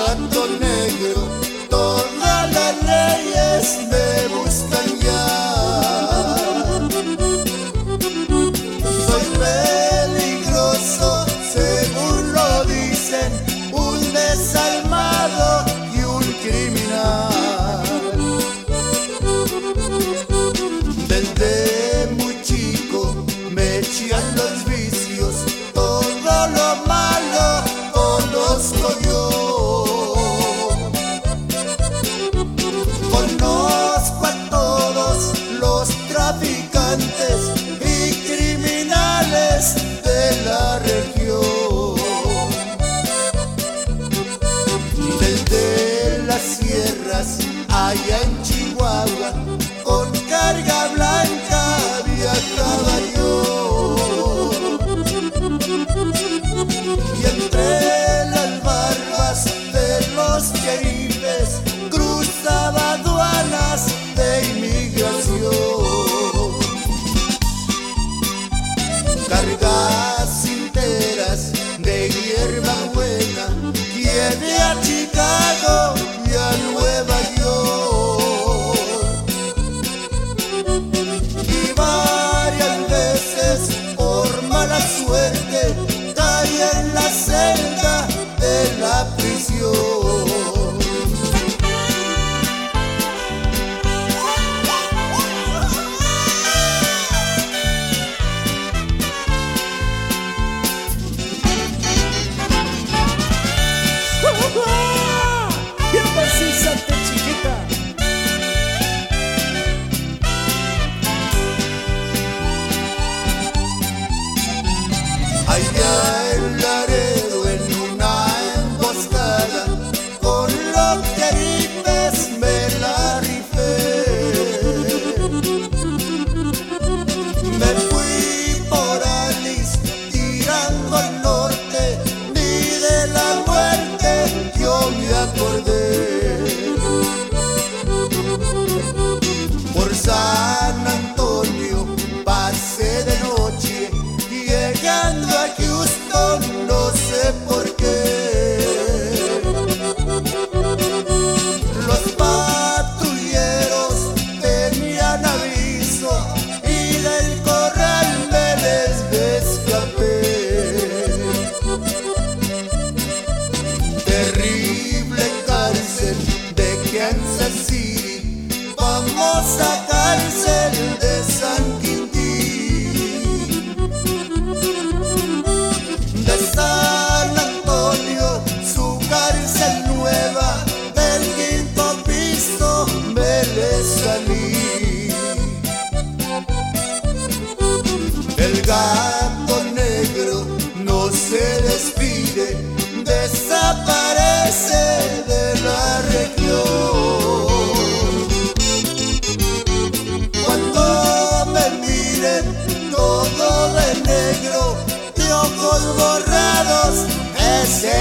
gato negro, todas las leyes me buscan ya. Soy peligroso, según lo dicen, un desalmado y un criminal. Desde muy chico me echan los vicios, todo lo malo conozco yo. Conozco a todos los traficantes y criminales de la región. Desde las sierras allá en Chihuahua, con carga blanca viajaba yo. Y entre las barbas de los sheriffes cruzaba aduanas de inmigración. Cargas enteras de hierba buena llevé a Chicago y a Nueva York. Y varias veces por mala suerte caí en la celda de la prisión. ¡Bien pasísate, chiquita! Allá en Laredo, en una emboscada, con los sheriffes me la rifé. Me fui por Alice, tirando al norte, ni de la muerte yo me acordé. Por San Antonio pasé de noche, llegando a Houston no sé por qué. Los patrulleros tenían aviso y del corral me les escapé. Terrible cárcel de Kansas City, famosa cárcel de San Quintín. De San Antonio, su cárcel nueva, del quinto piso me le salí. El gato negro no se despide, desaparece de la región. Cuando me miren todo de negro, de ojos borrados, ese